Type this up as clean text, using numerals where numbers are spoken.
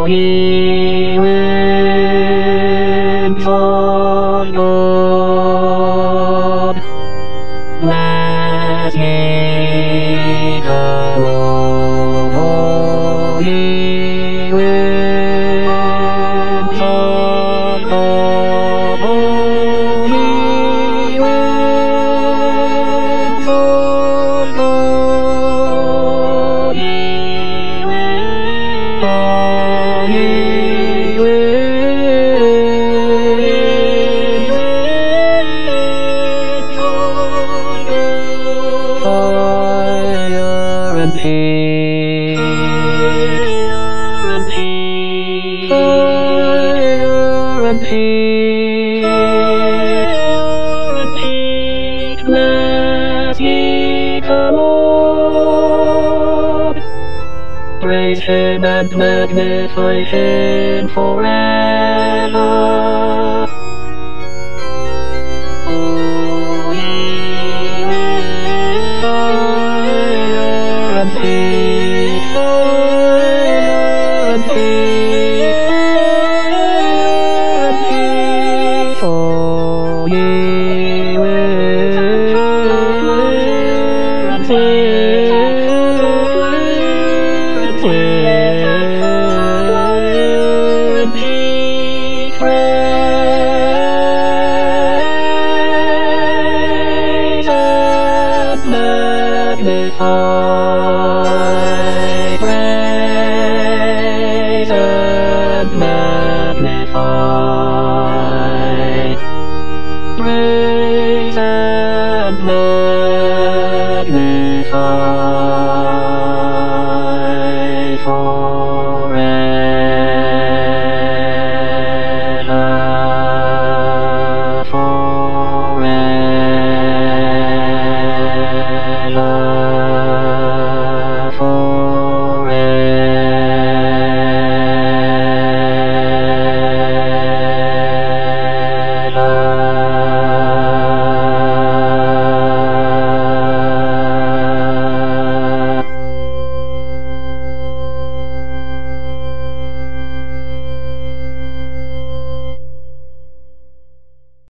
ye winds of God, let ye go over, ye winds of God, ye winds of God, ye winds fire and peace, fire and peace, let ye come up, praise him and magnify him forever. Oh, ye winds, fire and peace, fire and peace, fire and peace. Oh, ye winds, praise and magnify, praise and magnify.